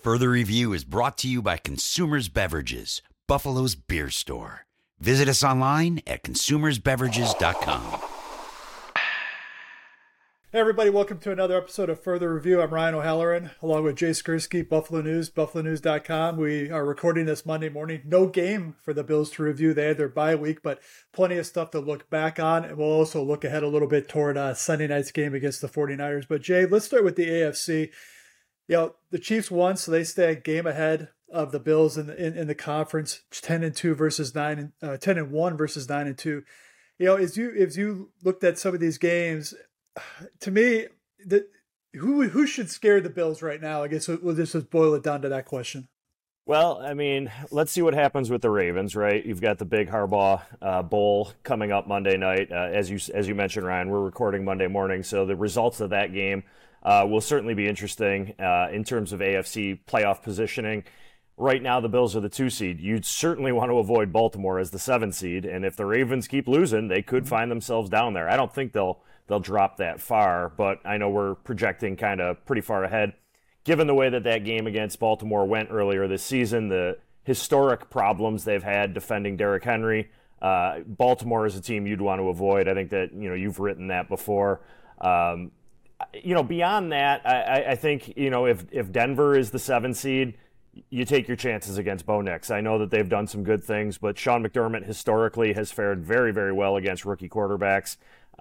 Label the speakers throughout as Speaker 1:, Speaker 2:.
Speaker 1: Further Review is brought to you by Consumers Beverages, Buffalo's beer store. Visit us online at consumersbeverages.com.
Speaker 2: Hey everybody, welcome to another episode of Further Review. I'm Ryan O'Halloran, along with Jay Skursky, Buffalo News, buffalonews.com. We are recording this Monday morning. No game for the Bills to review. They had their bye week, but plenty of stuff to look back on. And we'll also look ahead a little bit toward Sunday night's game against the 49ers. But Jay, let's start with the AFC. You know, the Chiefs won, so they stay a game ahead of the Bills in the conference, 10-2 versus 10-1 versus 9-2. You know, as you looked at some of these games, to me, who should scare the Bills right now? I guess we'll just boil it down to that question.
Speaker 3: Well, I mean, let's see what happens with the Ravens, right? You've got the big Harbaugh Bowl coming up Monday night. As you mentioned, Ryan, we're recording Monday morning, so the results of that game will certainly be interesting in terms of AFC playoff positioning. Right now, the Bills are the 2 seed. You'd certainly want to avoid Baltimore as the 7 seed, and if the Ravens keep losing, they could find themselves down there. I don't think they'll drop that far, but I know we're projecting kind of pretty far ahead. Given the way that game against Baltimore went earlier this season, the historic problems they've had defending Derrick Henry, Baltimore is a team you'd want to avoid. I think that, you've written that before. Beyond that, I think, if Denver is the 7 seed, you take your chances against Bo Nix. I know that they've done some good things, but Sean McDermott historically has fared very, very well against rookie quarterbacks.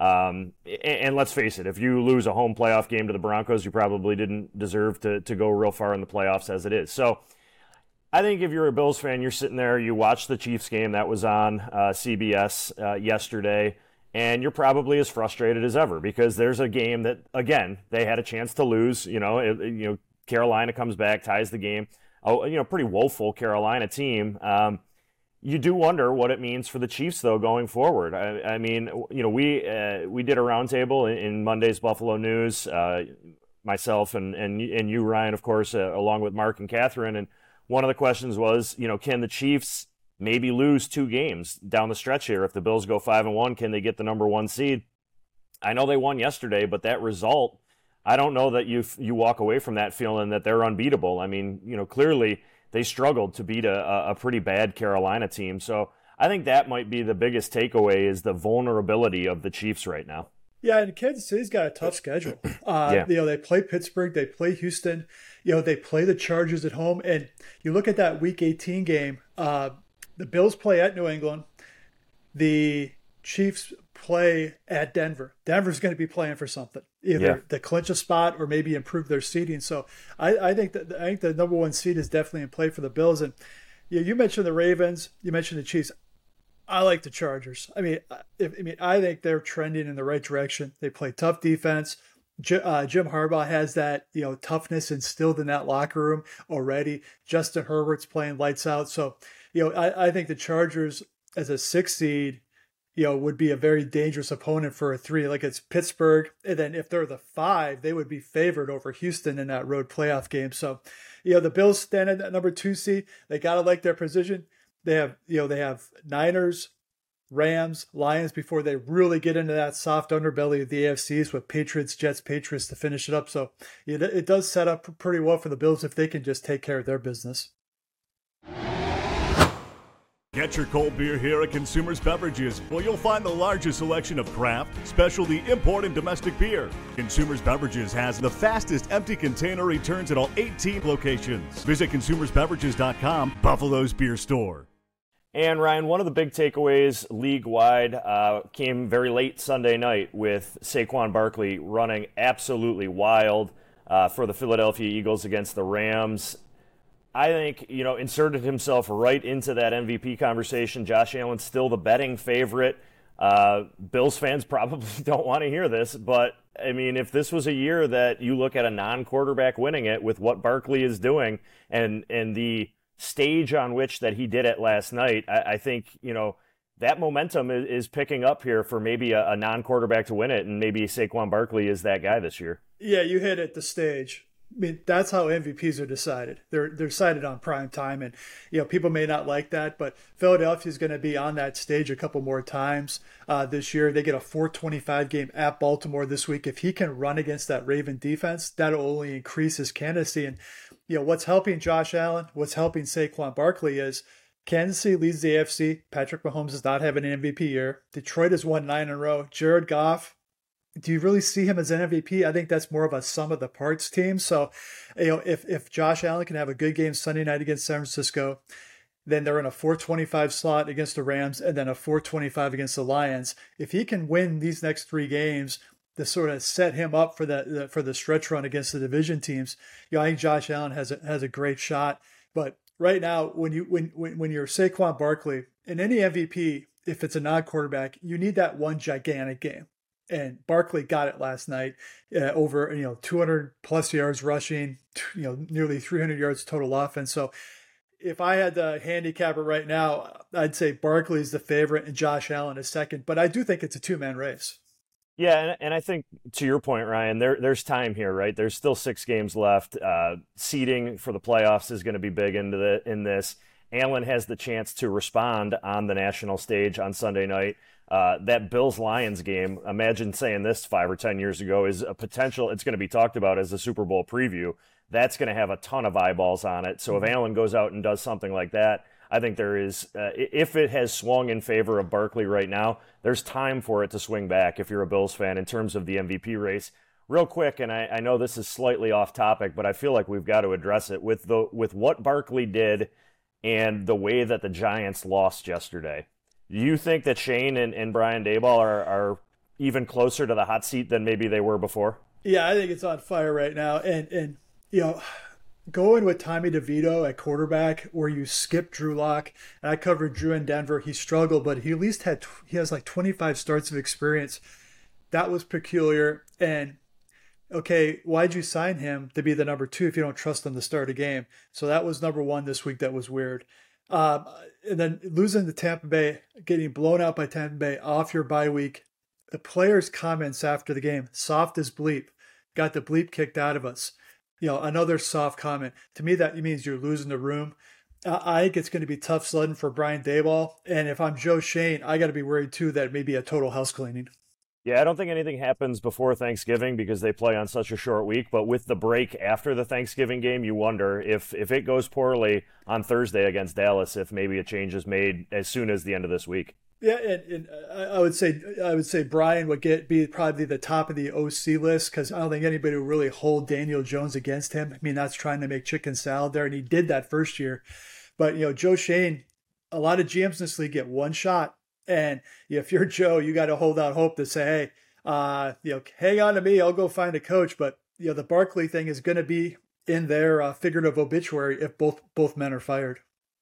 Speaker 3: And let's face it, if you lose a home playoff game to the Broncos, you probably didn't deserve to go real far in the playoffs as it is. So I think if you're a Bills fan, you're sitting there, you watch the Chiefs game that was on CBS yesterday, and you're probably as frustrated as ever because there's a game that, again, they had a chance to lose. Carolina comes back, ties the game. Pretty woeful Carolina team. You do wonder what it means for the Chiefs, though, going forward. I mean, we did a roundtable in Monday's Buffalo News, myself and you, Ryan, of course, along with Mark and Catherine. And one of the questions was, can the Chiefs maybe lose 2 games down the stretch here? If the Bills go 5-1, can they get the number 1 seed? I know they won yesterday, but that result, I don't know that you walk away from that feeling that they're unbeatable. I mean, clearly they struggled to beat a pretty bad Carolina team. So I think that might be the biggest takeaway is the vulnerability of the Chiefs right now.
Speaker 2: Yeah, and Kansas City's got a tough schedule. They play Pittsburgh, they play Houston, they play the Chargers at home. And you look at that Week 18 game, the Bills play at New England. The Chiefs play at Denver. Denver's going to be playing for something, either to clinch a spot or maybe improve their seeding. So I think the number 1 seed is definitely in play for the Bills. And you mentioned the Ravens, you mentioned the Chiefs. I like the Chargers. I think they're trending in the right direction. They play tough defense. Jim Harbaugh has that toughness instilled in that locker room already. Justin Herbert's playing lights out. So I think the Chargers as a 6 seed would be a very dangerous opponent for a 3. Like it's Pittsburgh. And then if they're the 5, they would be favored over Houston in that road playoff game. So, the Bills stand at that number 2 seed. They got to like their position. They have Niners, Rams, Lions before they really get into that soft underbelly of the AFCs with Patriots, Jets, Patriots to finish it up. So it does set up pretty well for the Bills if they can just take care of their business.
Speaker 4: Get your cold beer here at Consumers Beverages, where you'll find the largest selection of craft, specialty, import, and domestic beer. Consumers Beverages has the fastest empty container returns at all 18 locations. Visit consumersbeverages.com, Buffalo's beer store.
Speaker 3: And Ryan, one of the big takeaways league-wide came very late Sunday night with Saquon Barkley running absolutely wild for the Philadelphia Eagles against the Rams. I think, inserted himself right into that MVP conversation. Josh Allen's still the betting favorite. Bills fans probably don't want to hear this, but, if this was a year that you look at a non-quarterback winning it with what Barkley is doing and the stage on which that he did it last night, I think, that momentum is picking up here for maybe a non-quarterback to win it, and maybe Saquon Barkley is that guy this year.
Speaker 2: Yeah, you hit it, the stage. That's how MVPs are decided. They're decided on prime time, and people may not like that, but Philadelphia is going to be on that stage a couple more times this year. They get a 4:25 game at Baltimore this week. If he can run against that Raven defense, that'll only increase his candidacy. And what's helping Josh Allen, what's helping Saquon Barkley is Kansas City leads the AFC. Patrick Mahomes does not have an MVP year. Detroit has won 9 in a row. Jared Goff, do you really see him as an MVP? I think that's more of a sum of the parts team. So, if Josh Allen can have a good game Sunday night against San Francisco, then they're in a 425 slot against the Rams and then a 425 against the Lions. If he can win these next 3 games to sort of set him up for the stretch run against the division teams, I think Josh Allen has a great shot. But right now, when you're Saquon Barkley in any MVP, if it's a non-quarterback, you need that one gigantic game. And Barkley got it last night, over 200 plus yards rushing, nearly 300 yards total offense. So if I had to handicap it right now, I'd say Barkley's the favorite and Josh Allen is second. But I do think it's a 2-man race.
Speaker 3: Yeah, and I think to your point, Ryan, there's time here, right? There's still 6 games left. Seeding for the playoffs is going to be big in this. Allen has the chance to respond on the national stage on Sunday night. That Bills-Lions game, imagine saying this 5 or 10 years ago, is a potential, it's going to be talked about as a Super Bowl preview. That's going to have a ton of eyeballs on it. So if Allen goes out and does something like that, I think there is, if it has swung in favor of Barkley right now, there's time for it to swing back if you're a Bills fan in terms of the MVP race. Real quick, and I know this is slightly off topic, but I feel like we've got to address it. With what Barkley did and the way that the Giants lost yesterday, do you think that Shane and Brian Daboll are even closer to the hot seat than maybe they were before?
Speaker 2: Yeah, I think it's on fire right now. And going with Tommy DeVito at quarterback, where you skip Drew Lock, and I covered Drew in Denver. He struggled, but he at least has like 25 starts of experience. That was peculiar. And okay, why'd you sign him to be the number 2 if you don't trust him to start a game? So that was number 1 this week. That was weird. And then losing to Tampa Bay, getting blown out by Tampa Bay off your bye week. The players' comments after the game, soft as bleep, got the bleep kicked out of us. Another soft comment. To me, that means you're losing the room. I think it's going to be tough sledding for Brian Daboll. And if I'm Joe Shane, I got to be worried too that maybe a total house cleaning.
Speaker 3: Yeah, I don't think anything happens before Thanksgiving because they play on such a short week. But with the break after the Thanksgiving game, you wonder if it goes poorly on Thursday against Dallas, if maybe a change is made as soon as the end of this week.
Speaker 2: Yeah, and I would say Brian would be probably the top of the OC list because I don't think anybody would really hold Daniel Jones against him. I mean, that's trying to make chicken salad there, and he did that first year. But Joe Shane, a lot of GMs in this league get one shot, and if you're Joe, you got to hold out hope to say, hey, hang on to me, I'll go find a coach. But the Barkley thing is going to be in their figurative obituary if both men are fired.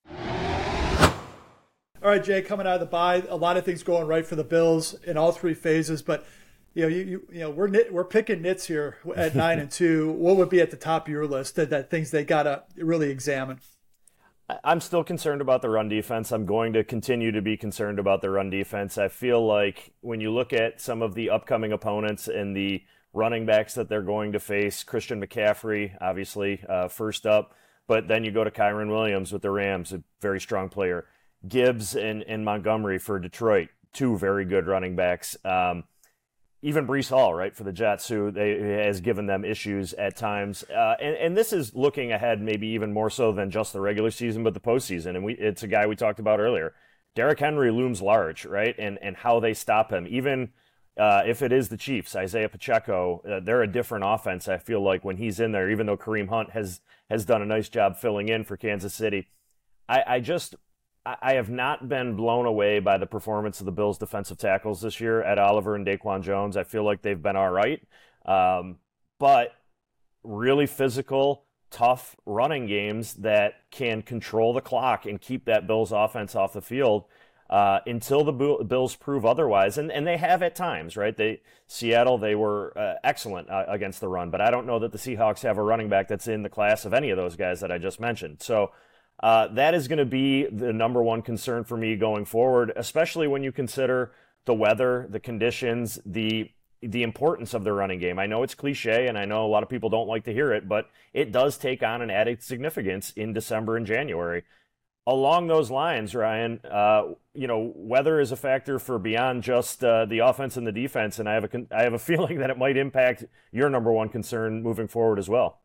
Speaker 2: All right, Jay, coming out of the bye, a lot of things going right for the Bills in all 3 phases, but we're picking nits here at 9-2. What would be at the top of your list that things they gotta really examine?
Speaker 3: I'm still concerned about the run defense. I'm going to continue to be concerned about the run defense. I feel like when you look at some of the upcoming opponents and the running backs that they're going to face, Christian McCaffrey, obviously, first up, but then you go to Kyren Williams with the Rams, a very strong player. Gibbs and Montgomery for Detroit, 2 very good running backs. Even Breece Hall, right, for the Jets, who has given them issues at times. And this is looking ahead maybe even more so than just the regular season, but the postseason. And it's a guy we talked about earlier. Derrick Henry looms large, right, and how they stop him. Even if it is the Chiefs, Isaiah Pacheco, they're a different offense, I feel like, when he's in there, even though Kareem Hunt has done a nice job filling in for Kansas City. I have not been blown away by the performance of the Bills' defensive tackles this year, Ed Oliver and Daquan Jones. I feel like they've been all right. But really physical, tough running games that can control the clock and keep that Bills offense off the field until the Bills prove otherwise. And they have at times, right? Seattle, they were excellent against the run. But I don't know that the Seahawks have a running back that's in the class of any of those guys that I just mentioned. So that is going to be the number 1 concern for me going forward, especially when you consider the weather, the conditions, the importance of the running game. I know it's cliche, and I know a lot of people don't like to hear it, but it does take on an added significance in December and January. Along those lines, Ryan, weather is a factor for beyond just the offense and the defense, and I have a feeling that it might impact your number 1 concern moving forward as well.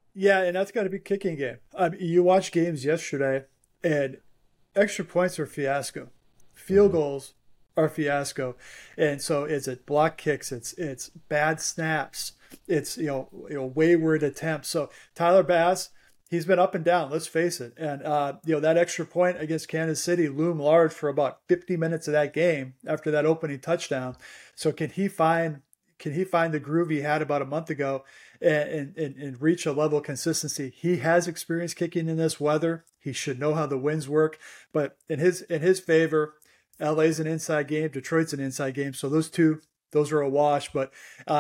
Speaker 2: Yeah, and that's got to be kicking game. You watched games yesterday, and extra points are fiasco. Field goals are fiasco, and so it's block kicks, it's bad snaps, it's wayward attempts. So Tyler Bass, he's been up and down. Let's face it, and that extra point against Kansas City loomed large for about 50 minutes of that game after that opening touchdown. So can he find the groove he had about a month ago and reach a level of consistency? He has experience kicking in this weather. He should know how the winds work. But in his favor, LA's an inside game, Detroit's an inside game. So those are a wash. But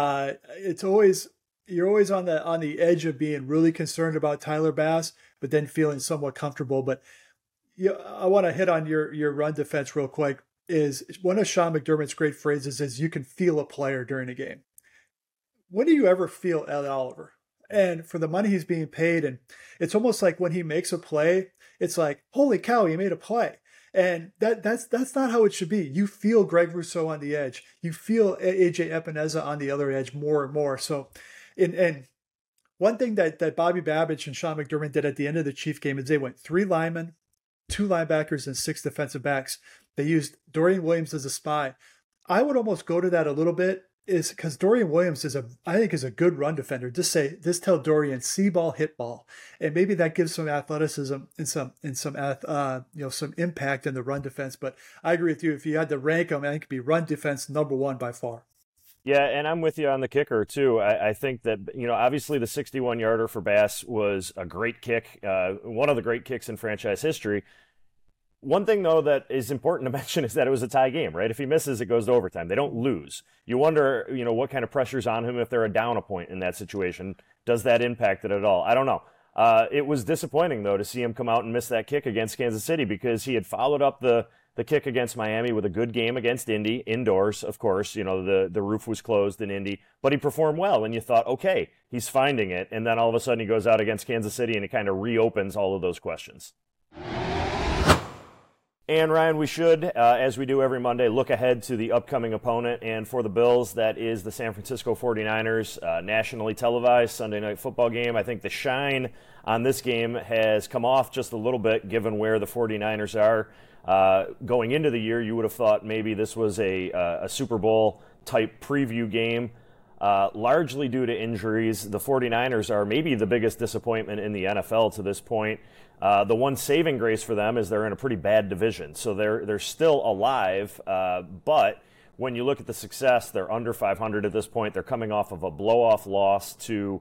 Speaker 2: you're always on the edge of being really concerned about Tyler Bass, but then feeling somewhat comfortable. But I want to hit on your run defense real quick. Is one of Sean McDermott's great phrases is you can feel a player during a game. When do you ever feel Ed Oliver? And for the money he's being paid, and it's almost like when he makes a play, it's like, holy cow, he made a play. And that's not how it should be. You feel Greg Rousseau on the edge. You feel AJ Epineza on the other edge more and more. So, and one thing that Bobby Babich and Sean McDermott did at the end of the Chief game is they went 3 linemen, 2 linebackers, and 6 defensive backs. They used Dorian Williams as a spy. I would almost go to that a little bit, is because Dorian Williams is a good run defender. Just tell Dorian, see ball, hit ball, and maybe that gives some athleticism and some impact in the run defense. But I agree with you. If you had to rank them, I think it'd be run defense number 1 by far.
Speaker 3: Yeah, and I'm with you on the kicker, too. I think that, obviously the 61-yarder for Bass was a great kick, one of the great kicks in franchise history. One thing, though, that is important to mention is that it was a tie game, right? If he misses, it goes to overtime. They don't lose. You wonder, what kind of pressure's on him if they're down a point in that situation. Does that impact it at all? I don't know. It was disappointing, though, to see him come out and miss that kick against Kansas City because he had followed up the kick against Miami with a good game against Indy, indoors, of course. The roof was closed in Indy, but he performed well, and you thought, okay, he's finding it, and then all of a sudden he goes out against Kansas City, and it kind of reopens all of those questions. And Ryan, we should, as we do every Monday, look ahead to the upcoming opponent. And for the Bills, that is the San Francisco 49ers, nationally televised Sunday night football game. I think the shine on this game has come off just a little bit given where the 49ers are. Going into the year, you would have thought maybe this was a Super Bowl type preview game. Largely due to injuries, the 49ers are maybe the biggest disappointment in the NFL to this point. The one saving grace for them is they're in a pretty bad division, so they're still alive. But when you look at the success, they're under 500 at this point. They're coming off of a blowout loss to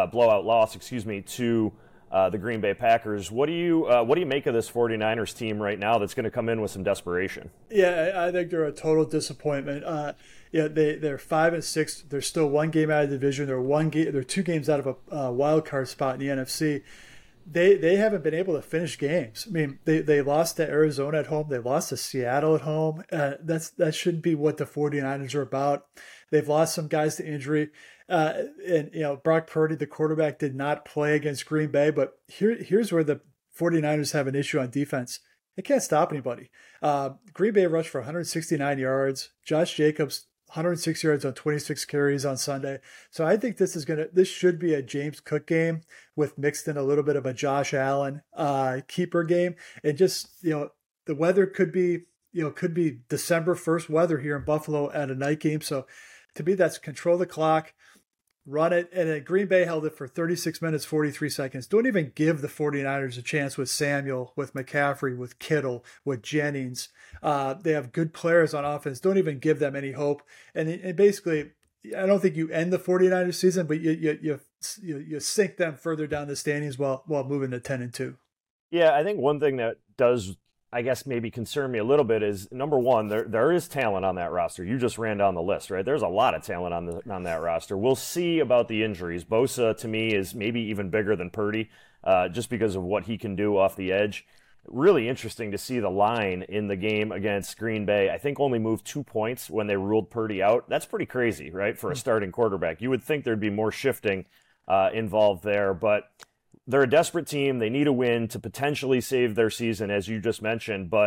Speaker 3: the Green Bay Packers. What do you make of this 49ers team right now that's going to come in with some desperation?
Speaker 2: Yeah, I think they're a total disappointment. They're 5-6. They're still 1 game out of the division. They're 2 games out of a wild card spot in the NFC. They haven't been able to finish games. I mean, they lost to Arizona at home. They lost to Seattle at home. That shouldn't be what the 49ers are about. They've lost some guys to injury. Brock Purdy, the quarterback, did not play against Green Bay. But here's where the 49ers have an issue on defense. They can't stop anybody. Green Bay rushed for 169 yards. Josh Jacobs, 106 yards on 26 carries on Sunday. So I think this should be a James Cook game with mixed in a little bit of a Josh Allen keeper game. And just, the weather could be December 1st weather here in Buffalo at a night game. So to me, that's control the clock, run it. And then Green Bay held it for 36 minutes, 43 seconds. Don't even give the 49ers a chance with Samuel, with McCaffrey, with Kittle, with Jennings. They have good players on offense. Don't even give them any hope. And basically, I don't think you end the 49ers season, but you sink them further down the standings while moving to 10-2.
Speaker 3: Yeah, I think one thing that does, I guess, maybe concern me a little bit is, number one, there is talent on that roster. You just ran down the list, right? There's a lot of talent on that roster. We'll see about the injuries. Bosa, to me, is maybe even bigger than Purdy, just because of what he can do off the edge. Really interesting to see the line in the game against Green Bay. I think only moved 2 points when they ruled Purdy out. That's pretty crazy, right, for a starting quarterback. You would think there'd be more shifting involved there, but they're a desperate team. They need a win to potentially save their season, as you just mentioned. But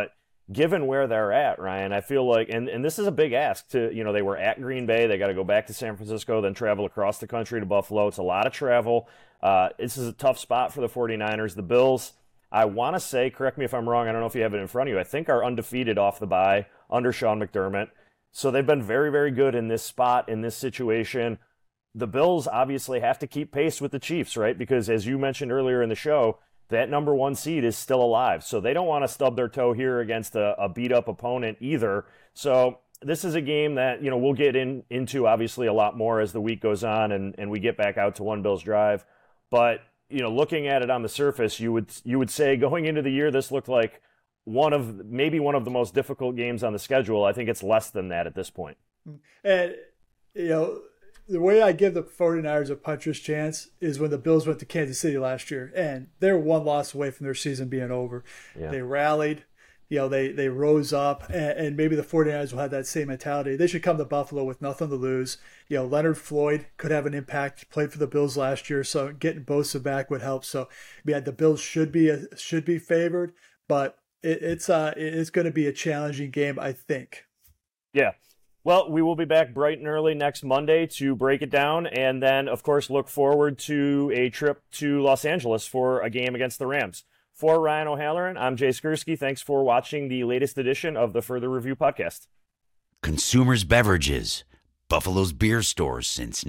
Speaker 3: given where they're at, Ryan, I feel like, and this is a big ask to, they were at Green Bay. They got to go back to San Francisco, then travel across the country to Buffalo. It's a lot of travel. This is a tough spot for the 49ers. The Bills, I want to say, correct me if I'm wrong, I don't know if you have it in front of you, I think are undefeated off the bye under Sean McDermott. So they've been very, very good in this spot, in this situation. The Bills obviously have to keep pace with the Chiefs, right? Because as you mentioned earlier in the show, that number 1 seed is still alive. So they don't want to stub their toe here against a beat-up opponent either. So this is a game that, we'll get into obviously a lot more as the week goes on and we get back out to One Bills Drive. But, looking at it on the surface, you would say going into the year, this looked like maybe one of the most difficult games on the schedule. I think it's less than that at this point.
Speaker 2: And, the way I give the 49ers a puncher's chance is when the Bills went to Kansas City last year, and they're one loss away from their season being over. Yeah. They rallied, they rose up, and maybe the 49ers will have that same mentality. They should come to Buffalo with nothing to lose. Leonard Floyd could have an impact. He played for the Bills last year, so getting Bosa back would help. So, yeah, the Bills should be favored, but it's going to be a challenging game, I think.
Speaker 3: Yeah. Well, we will be back bright and early next Monday to break it down, and then, of course, look forward to a trip to Los Angeles for a game against the Rams. For Ryan O'Halloran, I'm Jay Skursky. Thanks for watching the latest edition of the Further Review podcast.
Speaker 1: Consumers Beverages, Buffalo's beer stores since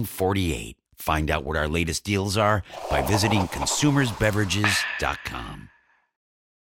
Speaker 1: 1948. Find out what our latest deals are by visiting consumersbeverages.com.